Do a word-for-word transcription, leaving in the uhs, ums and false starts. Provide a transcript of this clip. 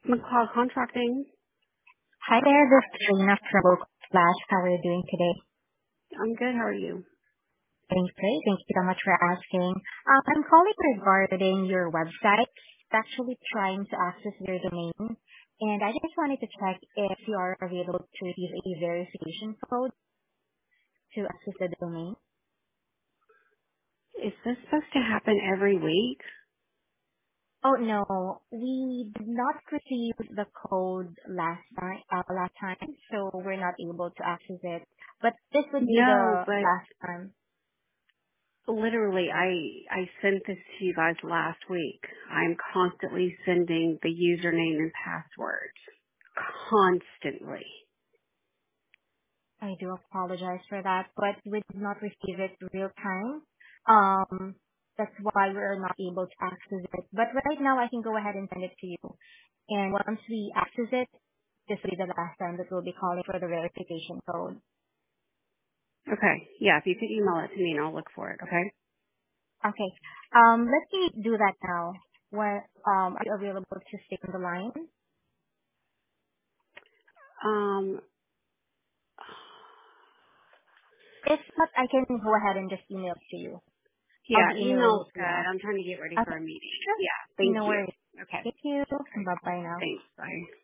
McCall Contracting. Hi there, this is Trina from Oak Flash. How are you doing today? I'm good. How are you? Doing great. Thank you so much for asking. Um, I'm calling regarding your website. It's actually trying to access your domain, and I just wanted to check if you are available to receive a verification code to access the domain. Is this supposed to happen every week? Oh no, we did not receive the code last time. Uh, last time, so we're not able to access it. But this would be No, the but last time. literally, I I sent this to you guys last week. I'm constantly sending the username and password. Constantly. I do apologize for that, but we did not receive it real time. Um, that's why we're not able to access it. But right now, I can go ahead and send it to you. And once we access it, this will be the last time that we'll be calling for the verification code. Okay. Yeah, if you could email it to me and I'll look for it, okay? Okay. Um, let me do that now. When um, are you available to stay on the line? Um If not, I can go ahead and just email it to you. I'll yeah, be emailing email's it to good. you now. I'm trying to get ready for Okay. a meeting. Sure. Yeah, thank No you. worries. Okay. Thank you. Okay. Bye bye now. Thanks. Bye.